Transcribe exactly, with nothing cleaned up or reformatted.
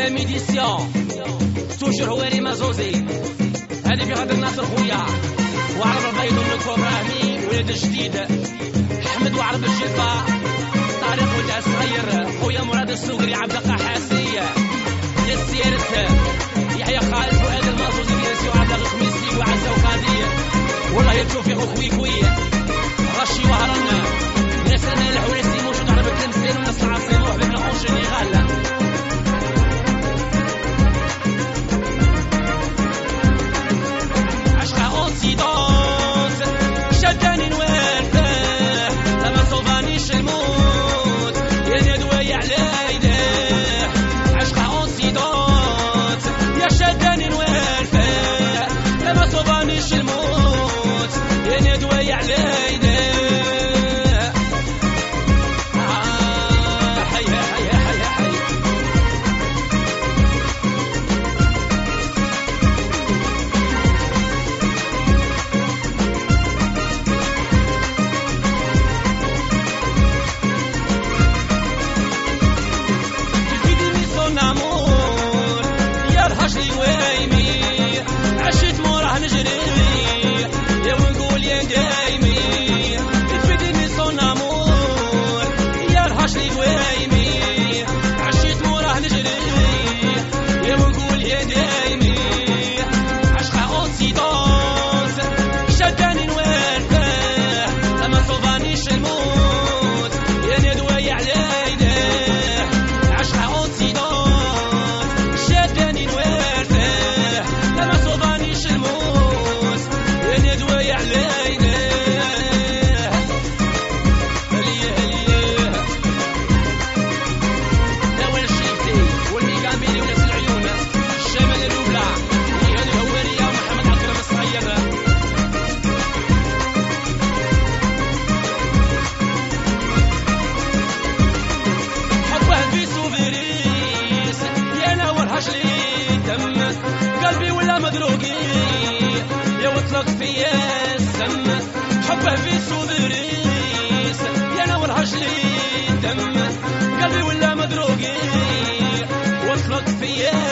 سيزيام ايديسيون توجور هواري مازوزي هذه في غدر ناصر خويا وعرب البيض ونكو ابراهيمي ولاد الجديد احمد وعرب الجلفة طارق ولد الصغير خويا مراد السوقري عبد القحاسي يا سيرت يحيى خالد فؤاد المازوزي ياسي وعبد الخميسي وعزة وقاضي والله يتوفيق خوي خوي رشي وهرنا ناس انا الحويسي موجود عرب التمثيل وناس العاصمة وحبيب الخوش اللي غالا شداني نوالفه لما صوبانيش الموت يا ندوي على ايديه عشقة انسيدونت يا شداني نوالفه لما صوبانيش الموت يا ندوي على ايديه آه حيا حيا حيا حيا عشت موراه نجري يا ونقول يا دايمي تفيدني صون امور يا رهاش لي ويمي عشت موراه نجري يا ونقول يا دايمي عشقة اونسيدونس شداني نوالفه لما صوبانيش الموت يا ندوي على ايديه عشقة اونسيدونس شداني نوالفه لما صوبانيش الموت يا ندوي على ايديه هليه هليه ناول الشيفتي والميكامبيلي وناس العيون الشمال الاولى هي الهواريه ومحمد عكرم الصغير حبه في سوفيريس يا نور هشلي دم قلبي ولا مدروقي يا وطلق فيا السم حبه في سوبريس يا نور هشلي دم قلبي ولا مدروقي وطلق فيا